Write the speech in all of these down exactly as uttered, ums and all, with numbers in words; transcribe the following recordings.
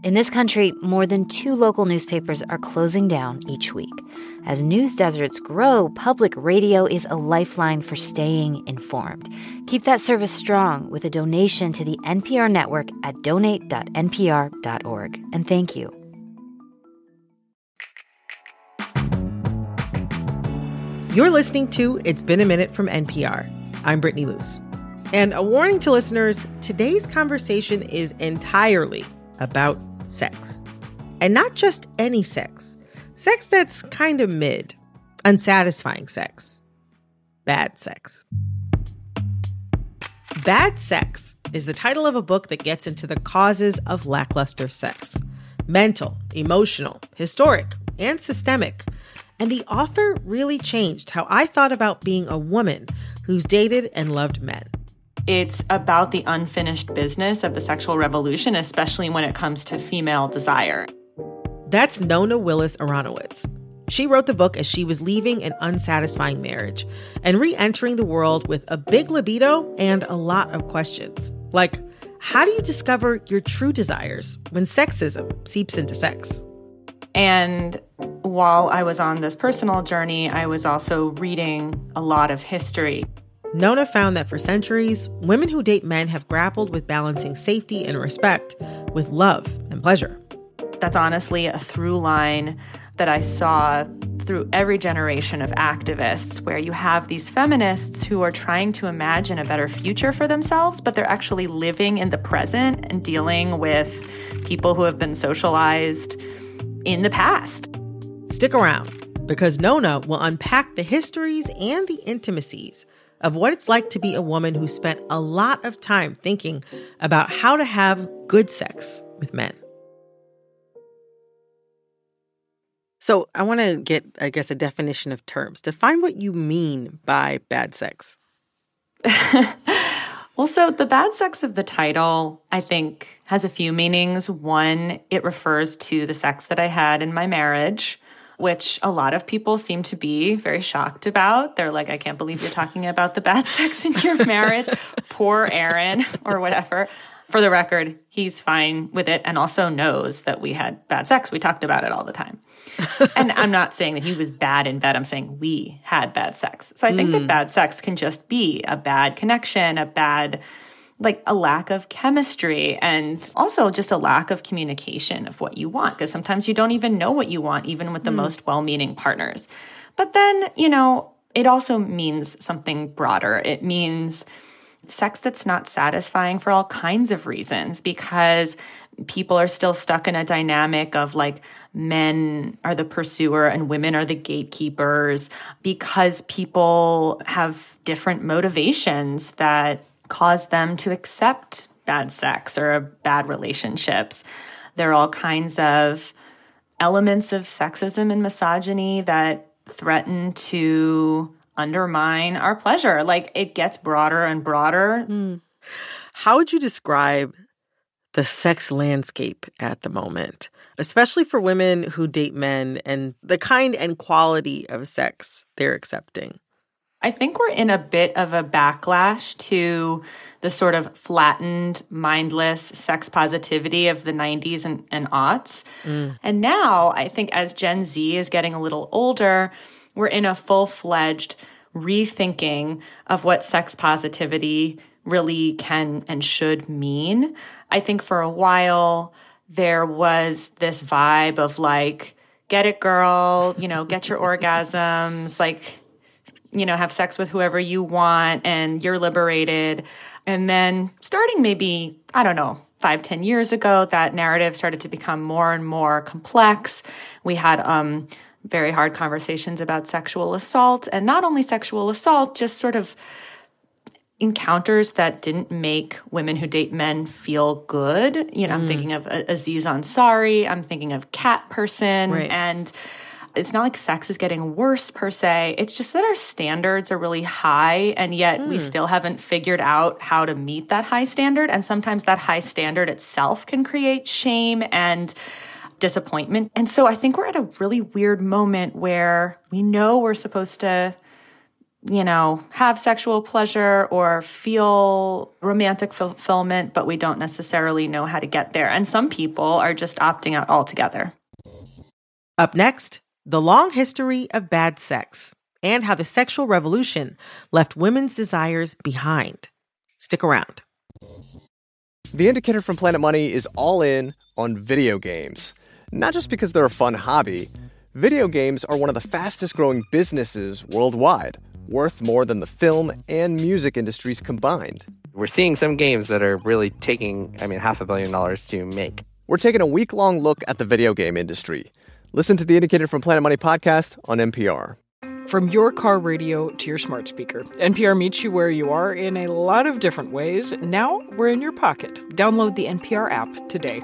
In this country, more than two local newspapers are closing down each week. As news deserts grow, public radio is a lifeline for staying informed. Keep that service strong with a donation to the N P R network at donate dot n p r dot org. And thank you. You're listening to It's Been a Minute from N P R. I'm Brittany Luce. And a warning to listeners, today's conversation is entirely about sex. And not just any sex. Sex that's kind of mid. Unsatisfying sex. Bad sex. Bad Sex is the title of a book that gets into the causes of lackluster sex. Mental, emotional, historic, and systemic. And the author really changed how I thought about being a woman who's dated and loved men. It's about the unfinished business of the sexual revolution, especially when it comes to female desire. That's Nona Willis Aronowitz. She wrote the book as she was leaving an unsatisfying marriage and re-entering the world with a big libido and a lot of questions. Like, how do you discover your true desires when sexism seeps into sex? And while I was on this personal journey, I was also reading a lot of history. Nona found that for centuries, women who date men have grappled with balancing safety and respect with love and pleasure. That's honestly a through line that I saw through every generation of activists, where you have these feminists who are trying to imagine a better future for themselves, but they're actually living in the present and dealing with people who have been socialized in the past. Stick around, because Nona will unpack the histories and the intimacies of what it's like to be a woman who spent a lot of time thinking about how to have good sex with men. So I want to get, I guess, a definition of terms. Define what you mean by bad sex. Well, so the bad sex of the title, I think, has a few meanings. One, it refers to the sex that I had in my marriage, which a lot of people seem to be very shocked about. They're like, I can't believe you're talking about the bad sex in your marriage. Poor Aaron, or whatever. For the record, he's fine with it and also knows that we had bad sex. We talked about it all the time. And I'm not saying that he was bad in bed. I'm saying we had bad sex. So I think mm. that bad sex can just be a bad connection, a bad, like a lack of chemistry, and also just a lack of communication of what you want. Because sometimes you don't even know what you want, even with the mm. most well-meaning partners. But then, you know, it also means something broader. It means sex that's not satisfying for all kinds of reasons, because people are still stuck in a dynamic of like men are the pursuer and women are the gatekeepers, because people have different motivations that cause them to accept bad sex or bad relationships. There are all kinds of elements of sexism and misogyny that threaten to undermine our pleasure. Like, it gets broader and broader. Mm. How would you describe the sex landscape at the moment, especially for women who date men, and the kind and quality of sex they're accepting? I think we're in a bit of a backlash to the sort of flattened, mindless sex positivity of the nineties and, and aughts. Mm. And now, I think as Gen Z is getting a little older, we're in a full-fledged rethinking of what sex positivity really can and should mean. I think for a while, there was this vibe of like, get it, girl, you know, get your orgasms, like, you know, have sex with whoever you want and you're liberated. And then starting maybe, I don't know, five, ten years ago, that narrative started to become more and more complex. We had um, very hard conversations about sexual assault, and not only sexual assault, just sort of encounters that didn't make women who date men feel good. You know, mm. I'm thinking of Aziz Ansari, I'm thinking of Cat Person, right. And it's not like sex is getting worse per se. It's just that our standards are really high, and yet mm. we still haven't figured out how to meet that high standard. And sometimes that high standard itself can create shame and disappointment. And so I think we're at a really weird moment where we know we're supposed to you know, have sexual pleasure or feel romantic fulfillment, but we don't necessarily know how to get there. And some people are just opting out altogether. Up next, the long history of bad sex and how the sexual revolution left women's desires behind. Stick around. The Indicator from Planet Money is all in on video games. Not just because they're a fun hobby. Video games are one of the fastest growing businesses worldwide, worth more than the film and music industries combined. We're seeing some games that are really taking, I mean, half a billion dollars to make. We're taking a week-long look at the video game industry. Listen to the Indicator from Planet Money podcast on N P R. From your car radio to your smart speaker, N P R meets you where you are in a lot of different ways. Now we're in your pocket. Download the N P R app today.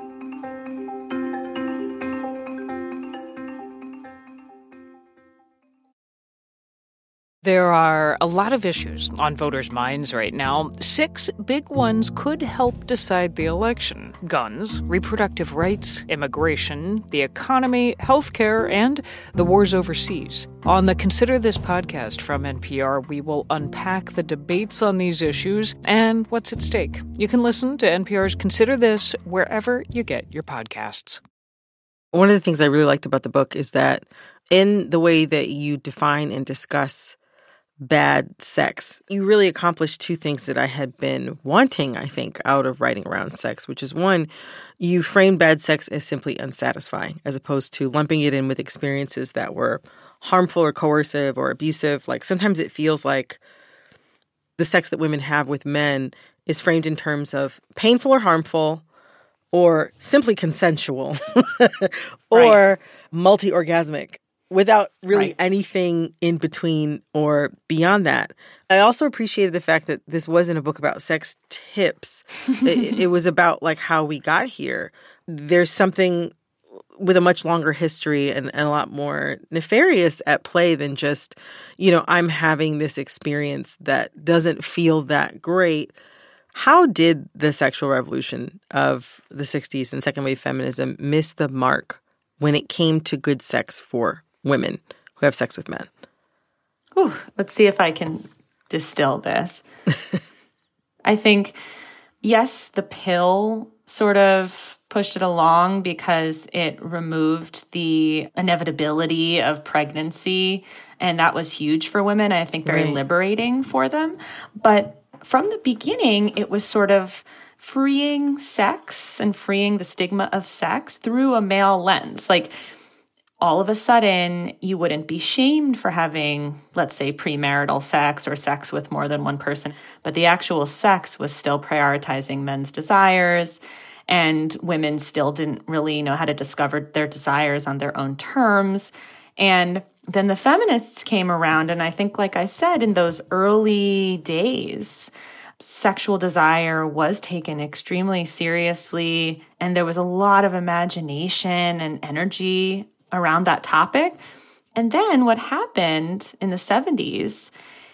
There are a lot of issues on voters' minds right now. Six big ones could help decide the election: guns, reproductive rights, immigration, the economy, healthcare, and the wars overseas. On the Consider This podcast from N P R, we will unpack the debates on these issues and what's at stake. You can listen to N P R's Consider This wherever you get your podcasts. One of the things I really liked about the book is that in the way that you define and discuss bad sex, you really accomplished two things that I had been wanting, I think, out of writing around sex, which is one, you framed bad sex as simply unsatisfying, as opposed to lumping it in with experiences that were harmful or coercive or abusive. Like sometimes it feels like the sex that women have with men is framed in terms of painful or harmful or simply consensual or right. multi-orgasmic, without really right. anything in between or beyond that. I also appreciated the fact that this wasn't a book about sex tips. it, it was about like how we got here. There's something with a much longer history and, and a lot more nefarious at play than just, you know, I'm having this experience that doesn't feel that great. How did the sexual revolution of the sixties and second wave feminism miss the mark when it came to good sex for women who have sex with men? Whew, let's see if I can distill this. I think, yes, the pill sort of pushed it along because it removed the inevitability of pregnancy, and that was huge for women. I think very right. liberating for them. But from the beginning, it was sort of freeing sex and freeing the stigma of sex through a male lens. Like, all of a sudden, you wouldn't be shamed for having, let's say, premarital sex or sex with more than one person, but the actual sex was still prioritizing men's desires, and women still didn't really know how to discover their desires on their own terms. And then the feminists came around, and I think, like I said, in those early days, sexual desire was taken extremely seriously, and there was a lot of imagination and energy around that topic. And then what happened in the seventies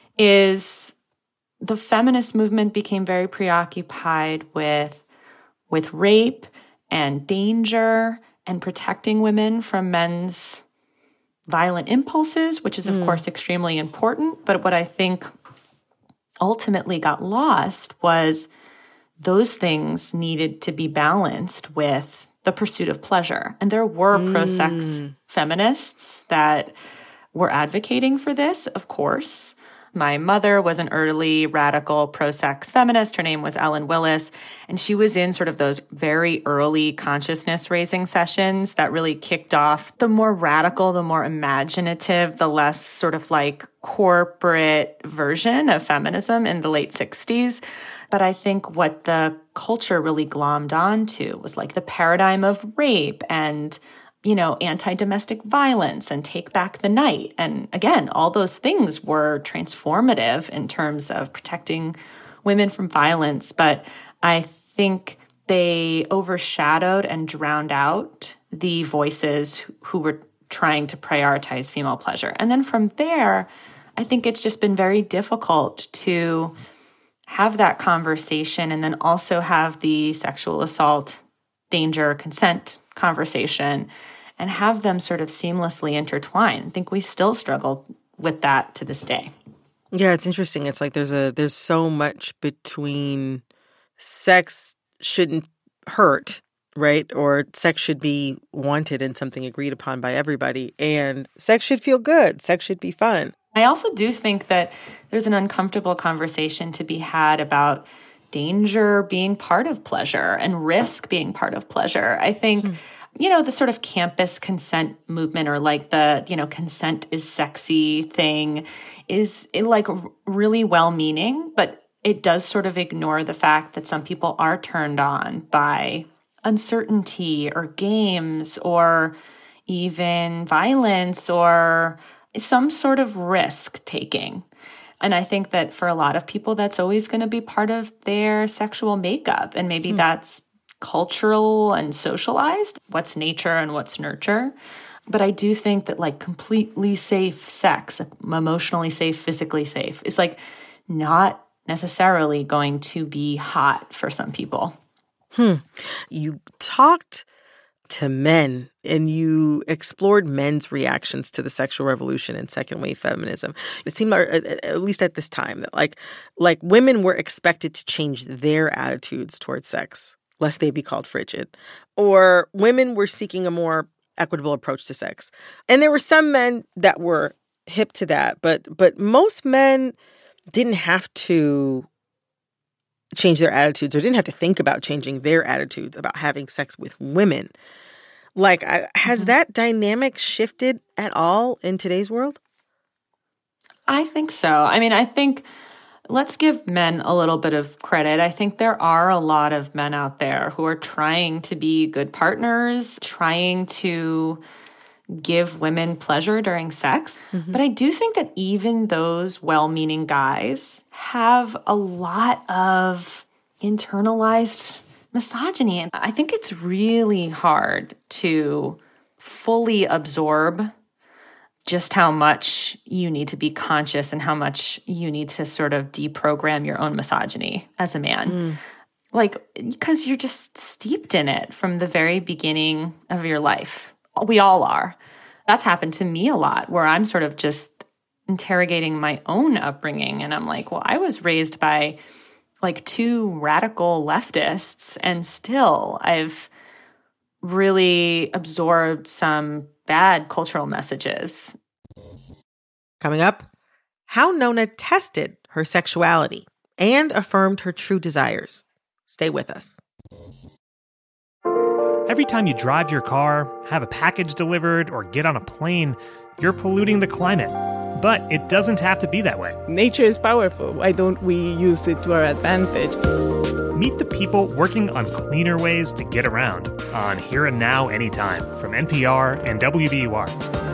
is the feminist movement became very preoccupied with, with rape and danger and protecting women from men's violent impulses, which is, of mm. course, extremely important. But what I think ultimately got lost was those things needed to be balanced with the pursuit of pleasure. And there were mm. pro-sex feminists that were advocating for this, of course. My mother was an early radical pro-sex feminist. Her name was Ellen Willis, and she was in sort of those very early consciousness-raising sessions that really kicked off the more radical, the more imaginative, the less sort of like corporate version of feminism in the late sixties. But I think what the culture really glommed onto was like the paradigm of rape and, you know, anti-domestic violence and take back the night. And again, all those things were transformative in terms of protecting women from violence. But I think they overshadowed and drowned out the voices who were trying to prioritize female pleasure. And then from there, I think it's just been very difficult to have that conversation and then also have the sexual assault, danger, consent conversation and have them sort of seamlessly intertwine. I think we still struggle with that to this day. Yeah, it's interesting. It's like there's a there's so much between sex shouldn't hurt, right? Or sex should be wanted and something agreed upon by everybody. And sex should feel good. Sex should be fun. I also do think that there's an uncomfortable conversation to be had about danger being part of pleasure and risk being part of pleasure. I think, mm. you know, the sort of campus consent movement, or like the, you know, consent is sexy thing is like really well-meaning, but it does sort of ignore the fact that some people are turned on by uncertainty or games or even violence or some sort of risk taking. And I think that for a lot of people, that's always going to be part of their sexual makeup. And maybe mm. that's cultural and socialized, what's nature and what's nurture. But I do think that like completely safe sex, emotionally safe, physically safe, is like not necessarily going to be hot for some people. Hmm. You talked to men and you explored men's reactions to the sexual revolution and second wave feminism. It seemed, at least at this time, that like like women were expected to change their attitudes towards sex, lest they be called frigid, or women were seeking a more equitable approach to sex. And there were some men that were hip to that, but but most men didn't have to change their attitudes or didn't have to think about changing their attitudes about having sex with women. Like, I, has mm-hmm. that dynamic shifted at all in today's world? I think so. I mean, I think let's give men a little bit of credit. I think there are a lot of men out there who are trying to be good partners, trying to give women pleasure during sex. Mm-hmm. But I do think that even those well-meaning guys have a lot of internalized misogyny. And I think it's really hard to fully absorb just how much you need to be conscious and how much you need to sort of deprogram your own misogyny as a man. Mm. Like, because you're just steeped in it from the very beginning of your life. We all are. That's happened to me a lot, where I'm sort of just interrogating my own upbringing. And I'm like, well, I was raised by like two radical leftists, and still I've really absorbed some bad cultural messages. Coming up, how Nona tested her sexuality and affirmed her true desires. Stay with us. Every time you drive your car, have a package delivered, or get on a plane, you're polluting the climate. But it doesn't have to be that way. Nature is powerful. Why don't we use it to our advantage? Meet the people working on cleaner ways to get around on Here and Now Anytime from N P R and W B U R.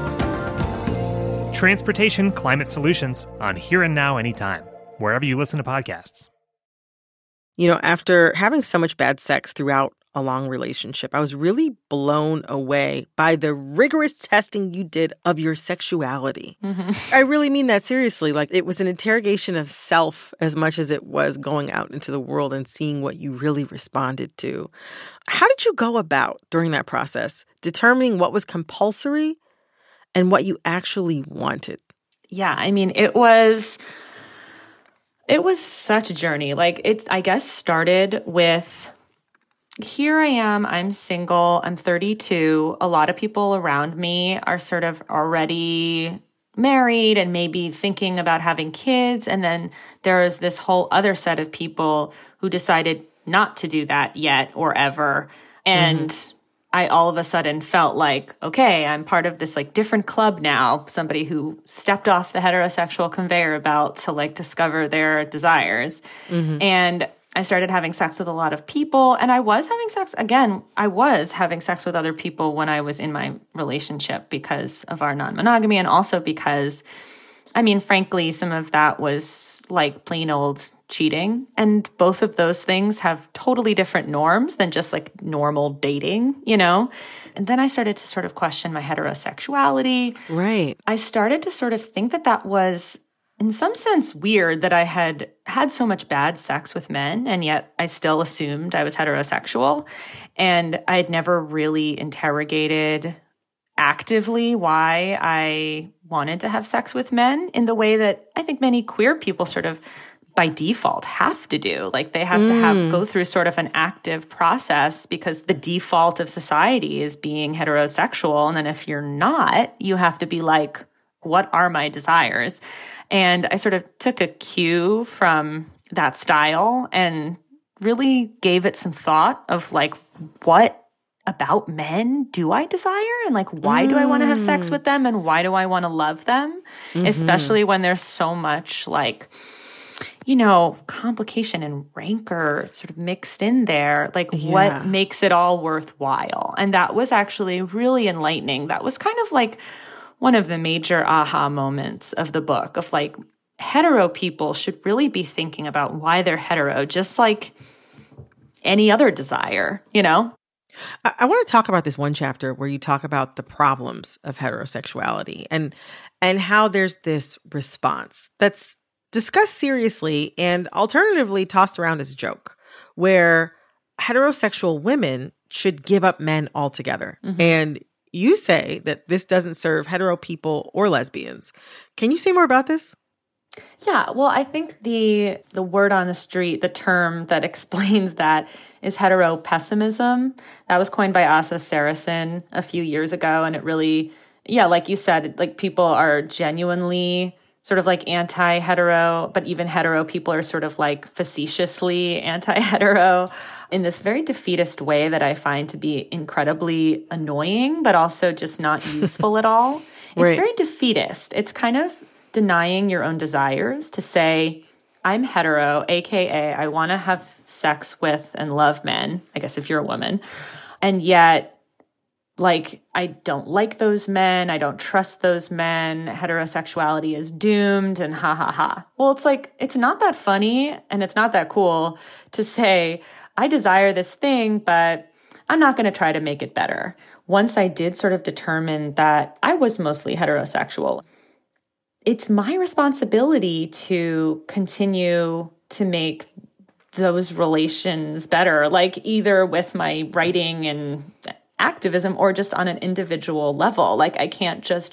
Transportation Climate Solutions on Here and Now Anytime, wherever you listen to podcasts. You know, after having so much bad sex throughout a long relationship, I was really blown away by the rigorous testing you did of your sexuality. Mm-hmm. I really mean that seriously. Like, it was an interrogation of self as much as it was going out into the world and seeing what you really responded to. How did you go about during that process, determining what was compulsory and what you actually wanted? Yeah, I mean, it was... It was such a journey. Like, it, I guess, started with, here I am, I'm single, I'm thirty-two. A lot of people around me are sort of already married and maybe thinking about having kids. And then there's this whole other set of people who decided not to do that yet or ever. And mm-hmm. I all of a sudden felt like, okay, I'm part of this like different club now, somebody who stepped off the heterosexual conveyor belt to like discover their desires. Mm-hmm. And I started having sex with a lot of people, and I was having sex, again, I was having sex with other people when I was in my relationship because of our non-monogamy, and also because, I mean, frankly, some of that was like plain old cheating. And both of those things have totally different norms than just like normal dating, you know? And then I started to sort of question my heterosexuality. Right. I started to sort of think that that was, in some sense, weird that I had had so much bad sex with men, and yet I still assumed I was heterosexual. And I had never really interrogated actively why I wanted to have sex with men in the way that I think many queer people sort of by default have to do. Like they have mm. to have go through sort of an active process because the default of society is being heterosexual. And then if you're not, you have to be like, what are my desires? And I sort of took a cue from that style and really gave it some thought of like, what about men do I desire? And like, why mm. do I want to have sex with them? And why do I want to love them? Mm-hmm. Especially when there's so much like, you know, complication and rancor sort of mixed in there. Like yeah. what makes it all worthwhile? And that was actually really enlightening. That was kind of like one of the major aha moments of the book of like hetero people should really be thinking about why they're hetero, just like any other desire, you know? I, I want to talk about this one chapter where you talk about the problems of heterosexuality and and how there's this response that's discussed seriously and alternatively tossed around as a joke, where heterosexual women should give up men altogether. Mm-hmm. And you say that this doesn't serve hetero people or lesbians. Can you say more about this? Yeah, well, I think the the word on the street, the term that explains that is hetero pessimism. That was coined by Asa Saracen a few years ago. And it really, yeah, like you said, like people are genuinely sort of like anti-hetero, but even hetero people are sort of like facetiously anti-hetero in this very defeatist way that I find to be incredibly annoying, but also just not useful at all. It's right. very defeatist. It's kind of denying your own desires to say, I'm hetero, A K A I want to have sex with and love men, I guess if you're a woman. And yet, like, I don't like those men. I don't trust those men. Heterosexuality is doomed and ha ha ha. Well, it's like, it's not that funny and it's not that cool to say, I desire this thing, but I'm not going to try to make it better. Once I did sort of determine that I was mostly heterosexual, it's my responsibility to continue to make those relations better, like either with my writing and activism or just on an individual level. Like I can't just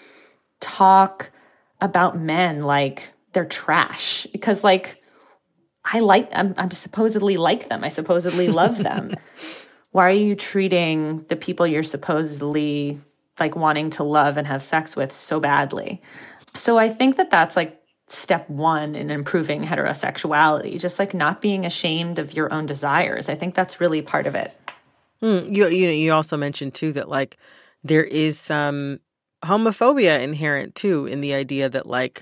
talk about men like they're trash because like I like, I'm, I'm supposedly like them. I supposedly love them. Why are you treating the people you're supposedly like wanting to love and have sex with so badly? So I think that that's like step one in improving heterosexuality, just like not being ashamed of your own desires. I think that's really part of it. Mm, you you know, you also mentioned too that like there is some homophobia inherent too in the idea that like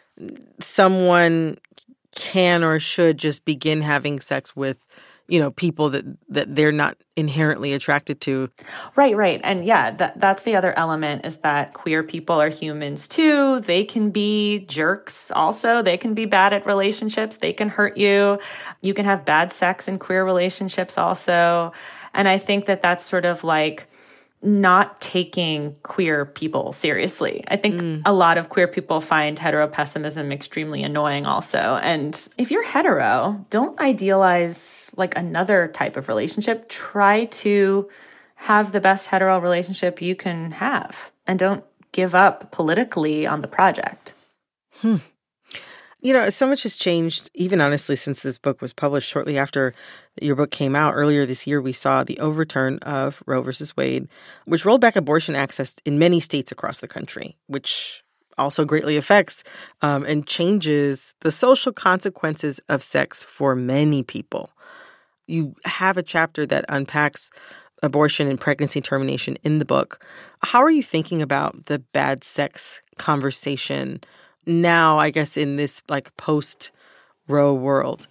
someone can or should just begin having sex with, you know, people that, that they're not inherently attracted to. Right, right. And yeah, that, that's the other element is that queer people are humans too. They can be jerks also. They can be bad at relationships. They can hurt you. You can have bad sex in queer relationships also. And I think that that's sort of like not taking queer people seriously. I think mm. a lot of queer people find hetero pessimism extremely annoying also. And if you're hetero, don't idealize like another type of relationship. Try to have the best hetero relationship you can have and don't give up politically on the project. Hmm. You know, so much has changed, even honestly, since this book was published. Shortly after your book came out earlier this year, we saw the overturn of Roe versus Wade, which rolled back abortion access in many states across the country, which also greatly affects um, and changes the social consequences of sex for many people. You have a chapter that unpacks abortion and pregnancy termination in the book. How are you thinking about the bad sex conversation now, I guess, in this like post-Roe world?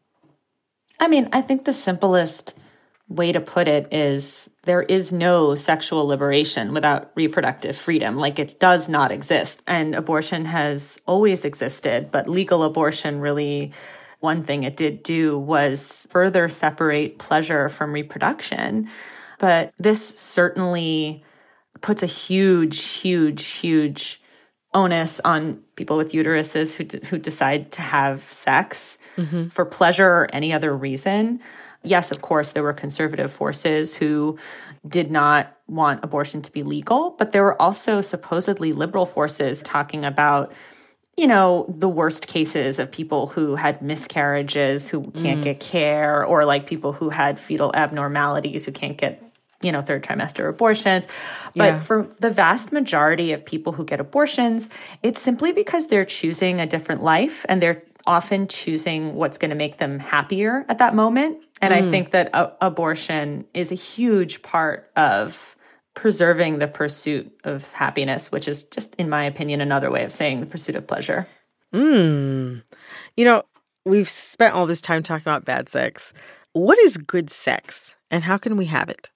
I mean, I think the simplest way to put it is there is no sexual liberation without reproductive freedom. Like it does not exist. And abortion has always existed, but legal abortion really, one thing it did do was further separate pleasure from reproduction. But this certainly puts a huge, huge, huge onus on people with uteruses who d- who decide to have sex mm-hmm. for pleasure or any other reason. Yes, of course, there were conservative forces who did not want abortion to be legal, but there were also supposedly liberal forces talking about, you know, the worst cases of people who had miscarriages, who can't mm. get care, or like people who had fetal abnormalities, who can't get, you know, third trimester abortions. But yeah. for the vast majority of people who get abortions, it's simply because they're choosing a different life, and they're often choosing what's going to make them happier at that moment. And mm. I think that a- abortion is a huge part of preserving the pursuit of happiness, which is just, in my opinion, another way of saying the pursuit of pleasure. Mm. You know, we've spent all this time talking about bad sex. What is good sex, and how can we have it?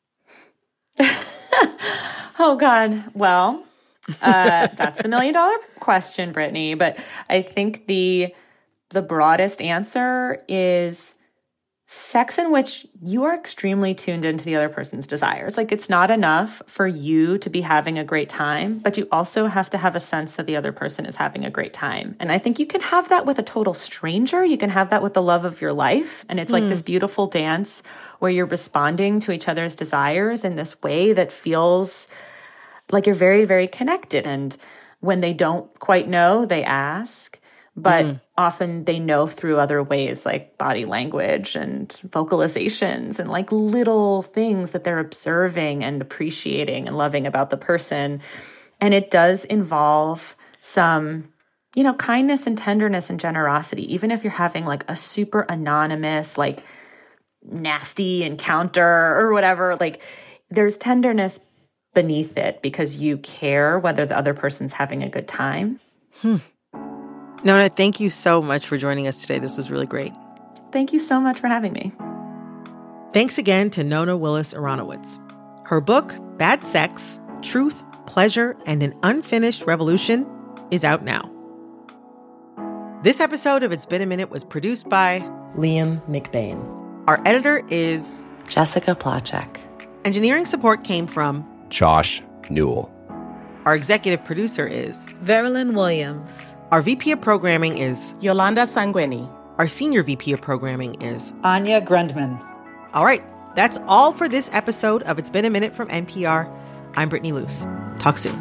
Oh, God. Well, uh, that's the million dollar question, Brittany. But I think the the broadest answer is sex in which you are extremely tuned into the other person's desires. Like, it's not enough for you to be having a great time, but you also have to have a sense that the other person is having a great time. And I think you can have that with a total stranger. You can have that with the love of your life. And it's mm. like this beautiful dance where you're responding to each other's desires in this way that feels like you're very, very connected. And when they don't quite know, they ask. But mm. often they know through other ways, like body language and vocalizations and like little things that they're observing and appreciating and loving about the person. And it does involve some, you know, kindness and tenderness and generosity, even if you're having like a super anonymous, like nasty encounter or whatever. Like, there's tenderness beneath it because you care whether the other person's having a good time. Hmm. Nona, thank you so much for joining us today. This was really great. Thank you so much for having me. Thanks again to Nona Willis Aronowitz. Her book, Bad Sex, Truth, Pleasure, and an Unfinished Revolution is out now. This episode of It's Been a Minute was produced by Liam McBain. Our editor is Jessica Placzek. Engineering support came from Josh Newell. Our executive producer is Verilyn Williams. Our V P of Programming is Yolanda Sanguini. Our Senior V P of Programming is Anya Grundman. All right, that's all for this episode of It's Been a Minute from N P R. I'm Brittany Luce. Talk soon.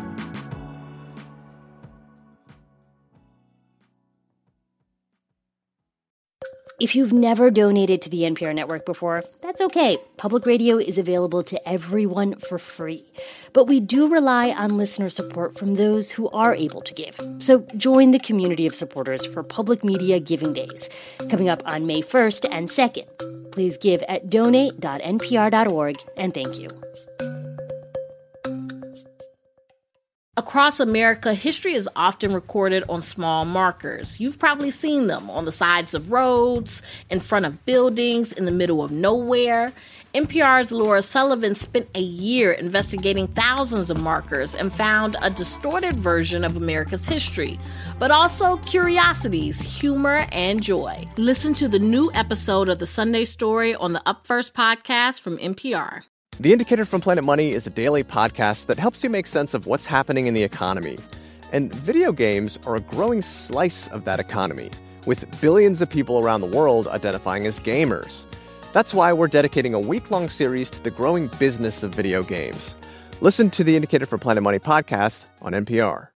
If you've never donated to the N P R network before, that's okay. Public radio is available to everyone for free. But we do rely on listener support from those who are able to give. So join the community of supporters for Public Media Giving Days, coming up on May first and second. Please give at donate dot n p r dot org, and thank you. Across America, history is often recorded on small markers. You've probably seen them on the sides of roads, in front of buildings, in the middle of nowhere. N P R's Laura Sullivan spent a year investigating thousands of markers and found a distorted version of America's history, but also curiosities, humor, and joy. Listen to the new episode of The Sunday Story on the Up First podcast from N P R. The Indicator from Planet Money is a daily podcast that helps you make sense of what's happening in the economy. And video games are a growing slice of that economy, with billions of people around the world identifying as gamers. That's why we're dedicating a week-long series to the growing business of video games. Listen to the Indicator from Planet Money podcast on N P R.